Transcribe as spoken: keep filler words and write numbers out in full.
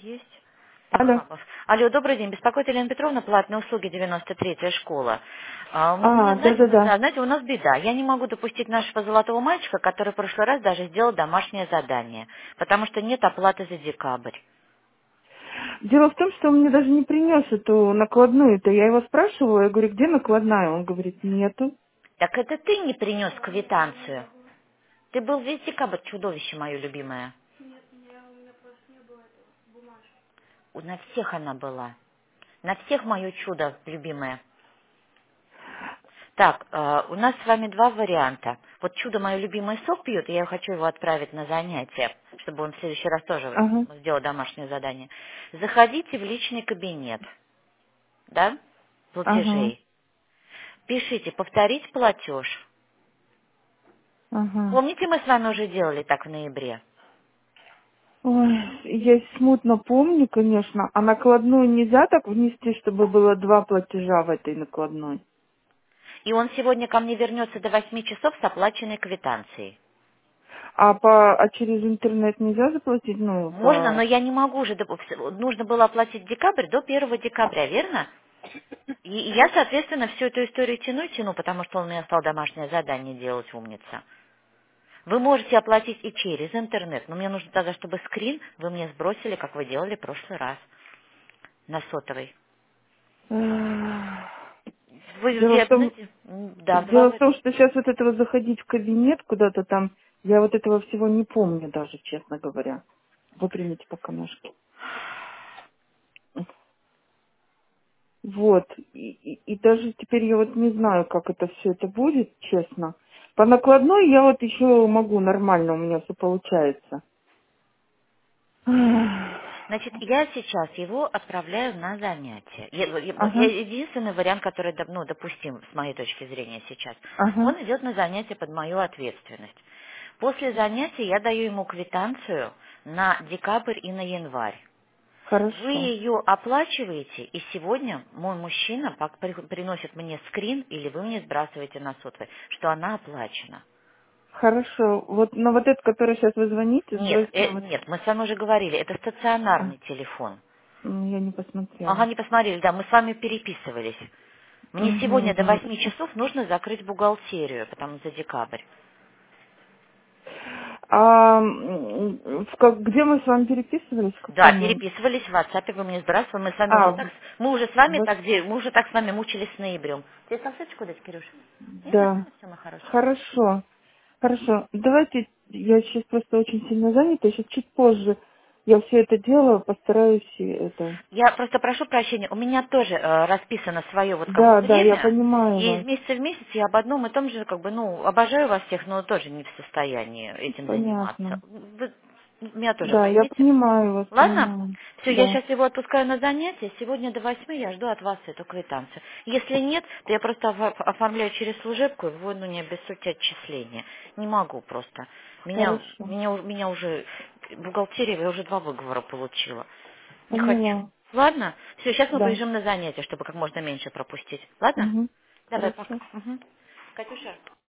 есть. Алло. Ага. Алло, добрый день. Беспокоит Елена Петровна, платные услуги, девяносто третья школа. А, у меня, А, знаете, да-да-да. да, знаете, у нас беда. Я не могу допустить нашего золотого мальчика, который в прошлый раз даже сделал домашнее задание, потому что нет оплаты за декабрь. Дело в том, что он мне даже не принес эту накладную-то. Я его спрашивала, я говорю, где накладная? Он говорит, нету. Так это ты не принес квитанцию. Ты был весь декабрь, чудовище мое любимое. У- На всех она была. На всех мое чудо любимое. Так, э, у нас с вами два варианта. Вот чудо мое любимое сок пьет, и я хочу его отправить на занятие, чтобы он в следующий раз тоже Ага, сделал домашнее задание. Заходите в личный кабинет, да, ага, платежей. Пишите «повторить платеж». ага. Помните, мы с вами уже делали так в ноябре? Ой, я смутно помню, конечно. А накладную нельзя так внести, чтобы было два платежа в этой накладной? И он сегодня ко мне вернется до восьми часов с оплаченной квитанцией. А, по, а через интернет нельзя заплатить? Ну, Можно, но по... я не могу же, доп- нужно было оплатить декабрь до первого декабря, верно? И и я, соответственно, всю эту историю тяну и тяну, потому что он мне стал домашнее задание делать, умница. Вы можете оплатить и через интернет, но мне нужно тогда, чтобы скрин вы мне сбросили, как вы делали в прошлый раз, на сотовый. Эх. Вы, Дело в я, том, знаете, м, да, два дело в варианта. том, что сейчас вот этого заходить в кабинет куда-то там, я вот этого всего не помню даже, честно говоря. Выпрямите пока ножки. Вот. И, и- и даже теперь я вот не знаю, как это все это будет, честно. По накладной я вот еще могу нормально, у меня все получается. Значит, я сейчас его отправляю на занятие. Я- я- Ага, я- единственный вариант, который доп- ну, допустим с моей точки зрения сейчас. ага, Он идет на занятие под мою ответственность. После занятия я даю ему квитанцию на декабрь и на январь. Вы хорошо. ее оплачиваете, и сегодня мой мужчина пак- при- приносит мне скрин, или вы мне сбрасываете на сотовый, что она оплачена. Хорошо. Вот на вот этот, который сейчас вы звоните, Нет, сбросьте на э, вот... нет, мы с вами уже говорили, это А, стационарный телефон. м, я не Ага, посмотрела. не посмотрели, да, мы с вами переписывались. Мне сегодня до Угу. восьми часов нужно закрыть бухгалтерию, потому за декабрь. А м, в как, где мы с вами переписывались? В Да, каком? переписывались в WhatsApp, вы мне сбрасывали, мы с вами А, уже так, в- мы уже с вами вот, так, де- мы уже так с вами мучились с ноябрем. Тебе салфеточку дать, Кирюш? Нет, да. нормально все, мой хороший. Хорошо. Хорошо. Давайте, я сейчас просто очень сильно занята, сейчас чуть позже я все это делаю, постараюсь и это. Я просто прошу прощения, у меня тоже э, расписано свое вот как бы Да, да, я время, понимаю и из вас. месяца в месяц я об одном и том же, как бы, ну, обожаю вас всех, но тоже не в состоянии этим заниматься. Понятно. Вы меня тоже Да, я поймите. понимаю вас, Ладно? понимаю. Все, я Да. сейчас его отпускаю на занятия. Сегодня до восьми я жду от вас эту квитанцию. Если нет, то я просто офа- оформляю через служебку и вводу не обессудьте отчисления. Не могу просто. Меня, Хорошо. меня, у- меня уже бухгалтерия, я уже два выговора получила. Не хочу. Поняла. Ладно? Все, сейчас мы Да. побежим на занятия, чтобы как можно меньше пропустить. Ладно? Угу. Давай, пока. Хорошо. Мгм. Катюша.